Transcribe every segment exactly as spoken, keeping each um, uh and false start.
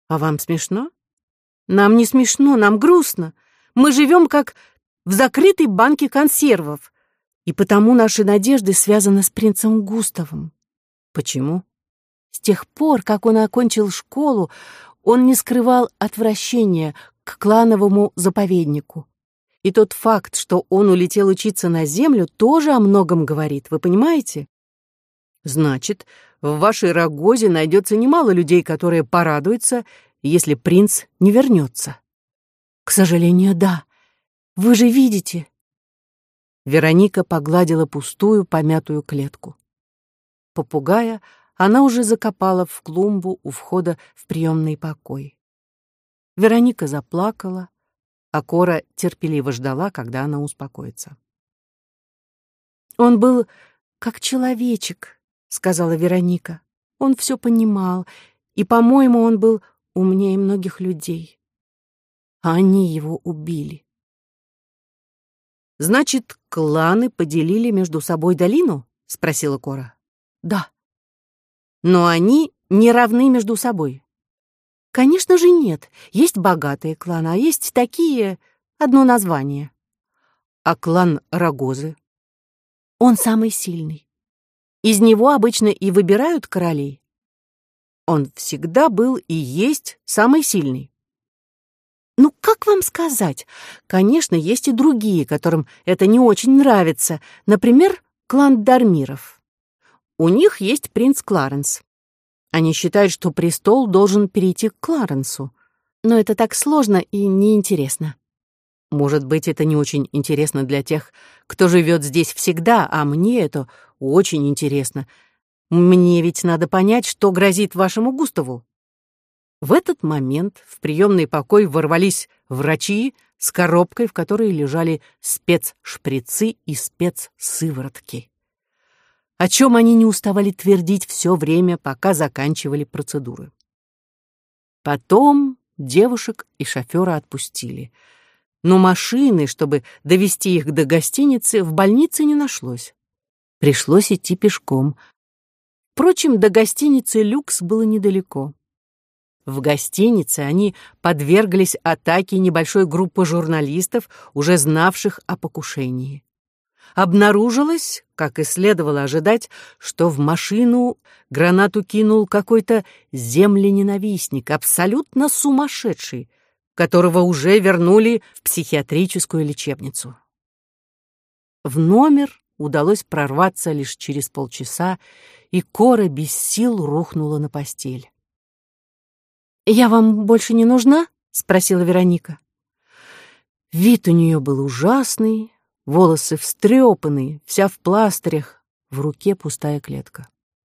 А вам смешно? Нам не смешно, нам грустно. Мы живем как в закрытой банке консервов, и потому наши надежды связаны с принцем Густавом. Почему? С тех пор, как он окончил школу, он не скрывал отвращения к клановому заповеднику. И тот факт, что он улетел учиться на землю, тоже о многом говорит, вы понимаете? Значит, в вашей Рогозе найдется немало людей, которые порадуются, если принц не вернется. К сожалению, да. Вы же видите. Вероника погладила пустую, помятую клетку. Попугая она уже закопала в клумбу у входа в приемный покой. Вероника заплакала, а Кора терпеливо ждала, когда она успокоится. «Он был как человечек», — сказала Вероника. «Он все понимал, и, по-моему, он был умнее многих людей. А они его убили». «Значит, кланы поделили между собой долину?» — спросила Кора. «Да». «Но они не равны между собой». «Конечно же нет. Есть богатые кланы, а есть такие, одно название». «А клан Рогозы?» «Он самый сильный. Из него обычно и выбирают королей». «Он всегда был и есть самый сильный». «Ну, как вам сказать? Конечно, есть и другие, которым это не очень нравится. Например, клан Дармиров. У них есть принц Кларенс. Они считают, что престол должен перейти к Кларенсу. Но это так сложно и неинтересно». «Может быть, это не очень интересно для тех, кто живет здесь всегда, а мне это очень интересно. Мне ведь надо понять, что грозит вашему Густаву». В этот момент в приемный покой ворвались врачи с коробкой, в которой лежали спецшприцы и спецсыворотки. О чем они не уставали твердить все время, пока заканчивали процедуры. Потом девушек и шофера отпустили. Но машины, чтобы довести их до гостиницы, в больнице не нашлось. Пришлось идти пешком. Впрочем, до гостиницы «Люкс» было недалеко. В гостинице они подверглись атаке небольшой группы журналистов, уже знавших о покушении. Обнаружилось, как и следовало ожидать, что в машину гранату кинул какой-то землененавистник, абсолютно сумасшедший, которого уже вернули в психиатрическую лечебницу. В номер удалось прорваться лишь через полчаса, и Кора без сил рухнула на постель. «Я вам больше не нужна?» — спросила Вероника. Вид у нее был ужасный, волосы встрепанные, вся в пластырях, в руке пустая клетка.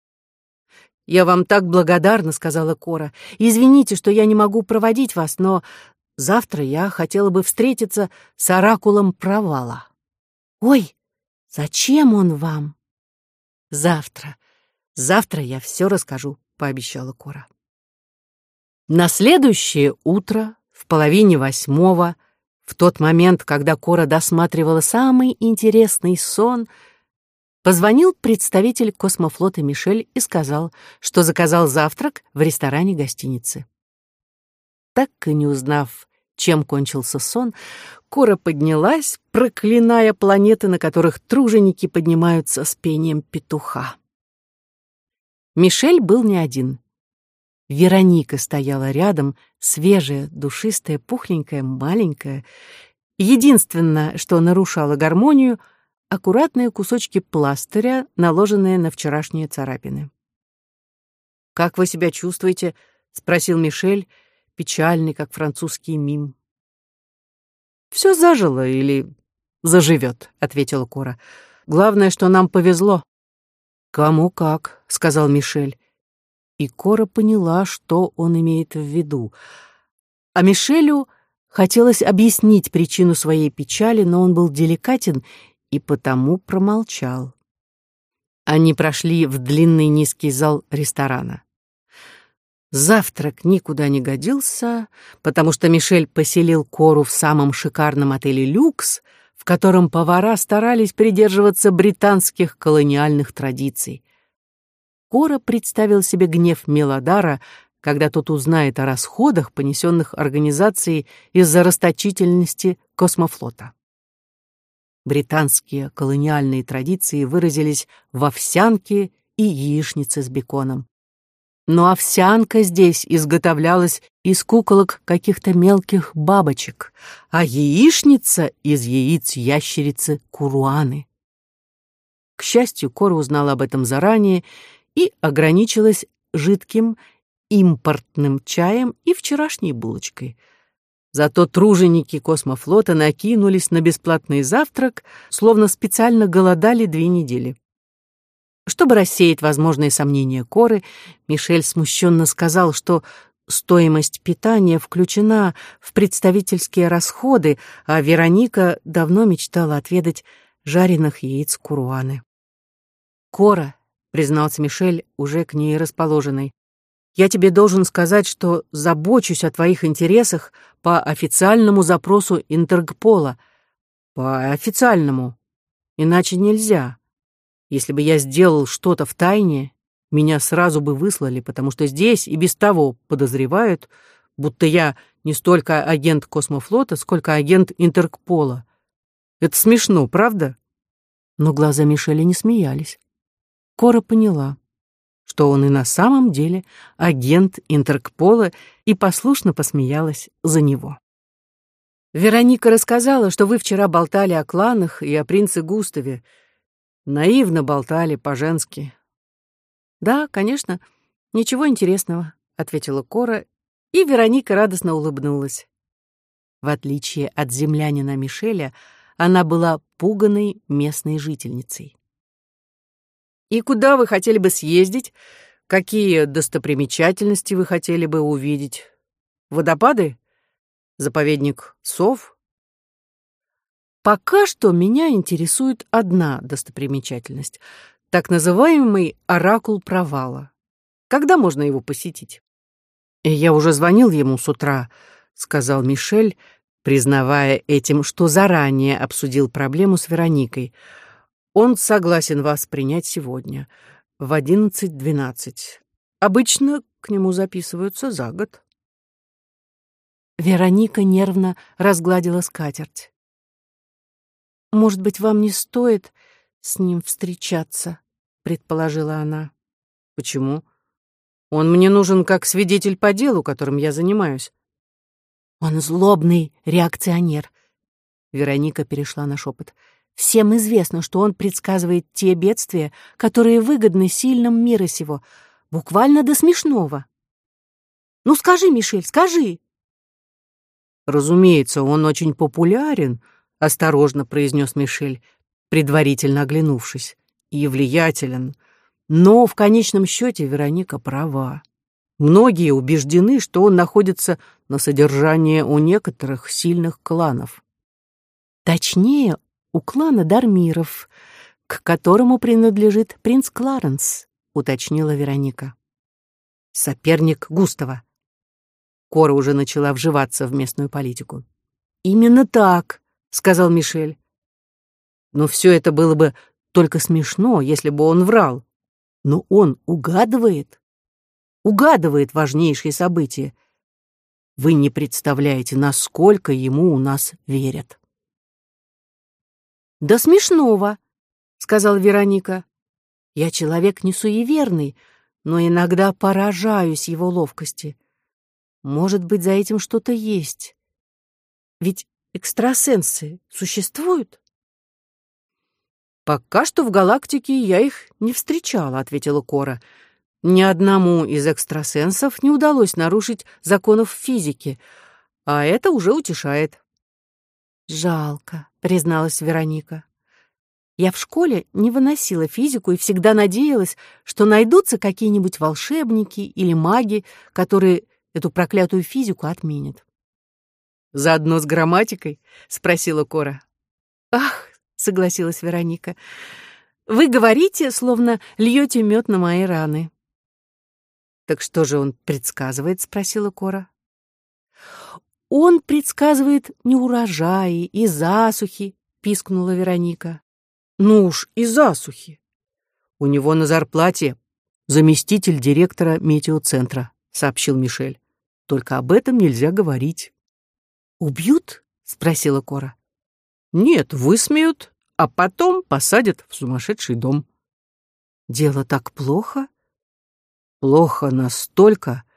«Я вам так благодарна», — сказала Кора. «Извините, что я не могу проводить вас, но завтра я хотела бы встретиться с оракулом провала». «Ой, зачем он вам?» «Завтра, завтра я все расскажу», — пообещала Кора. На следующее утро, в половине восьмого, в тот момент, когда Кора досматривала самый интересный сон, позвонил представитель космофлота Мишель и сказал, что заказал завтрак в ресторане гостиницы. Так и не узнав, чем кончился сон, Кора поднялась, проклиная планеты, на которых труженики поднимаются с пением петуха. Мишель был не один. Вероника стояла рядом, свежая, душистая, пухленькая, маленькая. Единственное, что нарушало гармонию, аккуратные кусочки пластыря, наложенные на вчерашние царапины. «Как вы себя чувствуете?» — спросил Мишель, печальный, как французский мим. «Все зажило или заживет», — ответила Кора. «Главное, что нам повезло». «Кому как», — сказал Мишель. И Кора поняла, что он имеет в виду. А Мишелю хотелось объяснить причину своей печали, но он был деликатен и потому промолчал. Они прошли в длинный низкий зал ресторана. Завтрак никуда не годился, потому что Мишель поселил Кору в самом шикарном отеле «Люкс», в котором повара старались придерживаться британских колониальных традиций. Кора представил себе гнев Мелодара, когда тот узнает о расходах, понесенных организацией из-за расточительности космофлота. Британские колониальные традиции выразились в овсянке и яичнице с беконом. Но овсянка здесь изготовлялась из куколок каких-то мелких бабочек, а яичница — из яиц ящерицы Куруаны. К счастью, Кора узнала об этом заранее и ограничилась жидким импортным чаем и вчерашней булочкой. Зато труженики космофлота накинулись на бесплатный завтрак, словно специально голодали две недели. Чтобы рассеять возможные сомнения Коры, Мишель смущенно сказал, что стоимость питания включена в представительские расходы, а Вероника давно мечтала отведать жареных яиц Куруаны. «Кора», — признался Мишель, уже к ней расположенный, «я тебе должен сказать, что забочусь о твоих интересах по официальному запросу Интергпола». «По официальному. Иначе нельзя. Если бы я сделал что-то в тайне, меня сразу бы выслали, потому что здесь и без того подозревают, будто я не столько агент космофлота, сколько агент Интергпола. Это смешно, правда?» Но глаза Мишеля не смеялись. Кора поняла, что он и на самом деле агент Интергпола, и послушно посмеялась за него. «Вероника рассказала, что вы вчера болтали о кланах и о принце Густаве. Наивно болтали по-женски». «Да, конечно, ничего интересного», — ответила Кора, и Вероника радостно улыбнулась. В отличие от землянина Мишеля, она была пуганой местной жительницей. «И куда вы хотели бы съездить? Какие достопримечательности вы хотели бы увидеть? Водопады? Заповедник сов?» «Пока что меня интересует одна достопримечательность, так называемый оракул провала. Когда можно его посетить?» «Я уже звонил ему с утра», — сказал Мишель, признавая этим, что заранее обсудил проблему с Вероникой. «Он согласен вас принять сегодня, в одиннадцать двенадцать. Обычно к нему записываются за год». Вероника нервно разгладила скатерть. «Может быть, вам не стоит с ним встречаться?» — предположила она. «Почему? Он мне нужен как свидетель по делу, которым я занимаюсь». «Он злобный реакционер». Вероника перешла на шепот. «Всем известно, что он предсказывает те бедствия, которые выгодны сильным мира сего, буквально до смешного. Ну скажи, Мишель, скажи!» «Разумеется, он очень популярен», — осторожно произнес Мишель, предварительно оглянувшись, «и влиятелен. Но в конечном счете Вероника права. Многие убеждены, что он находится на содержании у некоторых сильных кланов. Точнее, у клана Дармиров, к которому принадлежит принц Кларенс», — уточнила Вероника. «Соперник Густава». Кора уже начала вживаться в местную политику. «Именно так», — сказал Мишель. «Но все это было бы только смешно, если бы он врал. Но он угадывает, угадывает важнейшие события. Вы не представляете, насколько ему у нас верят». «Да смешного», — сказала Вероника. «Я человек не суеверный, но иногда поражаюсь его ловкости. Может быть, за этим что-то есть. Ведь экстрасенсы существуют?» «Пока что в галактике я их не встречала», — ответила Кора. «Ни одному из экстрасенсов не удалось нарушить законов физики, а это уже утешает». «Жалко», — призналась Вероника. «Я в школе не выносила физику и всегда надеялась, что найдутся какие-нибудь волшебники или маги, которые эту проклятую физику отменят». «Заодно с грамматикой?» — спросила Кора. «Ах», — согласилась Вероника, — «вы говорите, словно льете мед на мои раны». «Так что же он предсказывает?» — спросила Кора. «Он предсказывает неурожаи и засухи», — пискнула Вероника. «Ну уж и засухи. У него на зарплате заместитель директора метеоцентра», сообщил Мишель. «Только об этом нельзя говорить». «Убьют?» — спросила Кора. «Нет, высмеют, а потом посадят в сумасшедший дом». «Дело так плохо?» «Плохо настолько,